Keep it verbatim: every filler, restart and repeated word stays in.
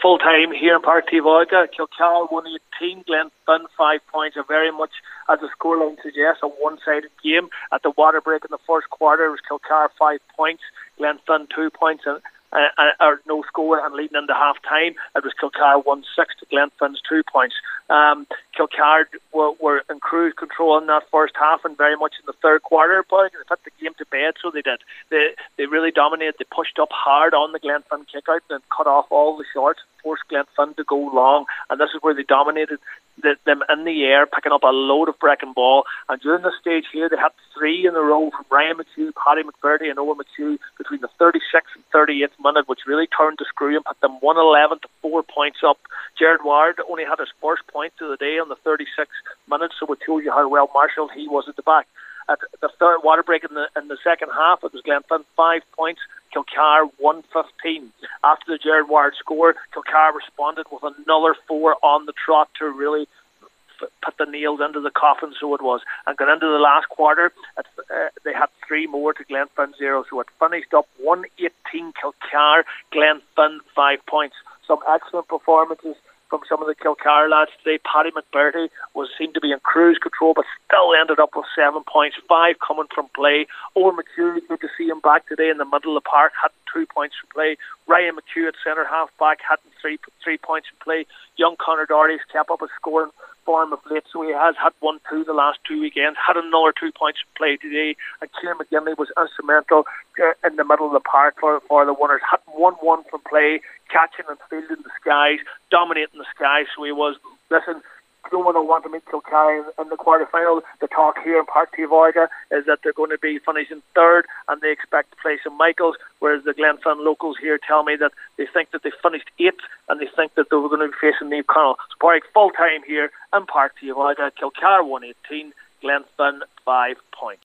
full time here in Park Tivoga. Kilcar one eighteen, Glenfin five points. A very much, as the scoreline suggests, a one-sided game. At the water break in the first quarter, it was Kilcar five points, Glenfin two points, and uh, uh, or no score, and leading into half time, it was Kilcar one six to Glenfin's two points. Um, Kilcar were, were in cruise control in that first half, and very much in the third quarter, but they put the game to bed, so they did. They they really dominated. They pushed up hard on the Glenfin kick-out and cut off all the shots, forced Glenfin to go long, and this is where they dominated the, them in the air, picking up a load of breaking ball. And during this stage here, they had three in a row from Ryan McHugh, Paddy McVerty and Owen McHugh between the thirty-sixth and thirty-eighth minute, which really turned the screw and put them one eleven to four points up. Jared Ward only had his first point of the day on the thirty-sixth minute, so it shows you how well marshalled he was at the back. At the third water break in the in the second half, it was Glenfin five points, Kilcar one fifteen. After the Jared Ward score, Kilcar responded with another four on the trot to really f- put the nails into the coffin, so it was. And got into the last quarter, it, uh, they had three more to Glenfin zero, so it finished up one eighteen Kilcar, Glenfin five points. Some excellent performances from some of the Kilcar lads today. Paddy McVerty was seemed to be in cruise control, but still ended up with seven points, five coming from play. Owen McHugh, good to see him back today in the middle of the park, had two points from play. Ryan McHugh at centre half back had three three points from play. Young Connor Doherty's kept up his scoring form of late, so he has had one two the last two weekends, had another two points from play today, and Kieran McGinley was instrumental uh, in the middle of the park for, for the winners. Had one one from play, catching and fielding the skies, dominating the skies, so he was. Listen, no one will want to meet Kilcar in, in the quarter-final. The talk here in Park Tivoga is that they're going to be finishing third, and they expect to play Saint Michael's, whereas the Glenfin locals here tell me that they think that they finished eighth, and they think that they were going to be facing Neve Connell. So Park full-time here in Park Tivoga, Kilcar one eighteen, Glenfin five points.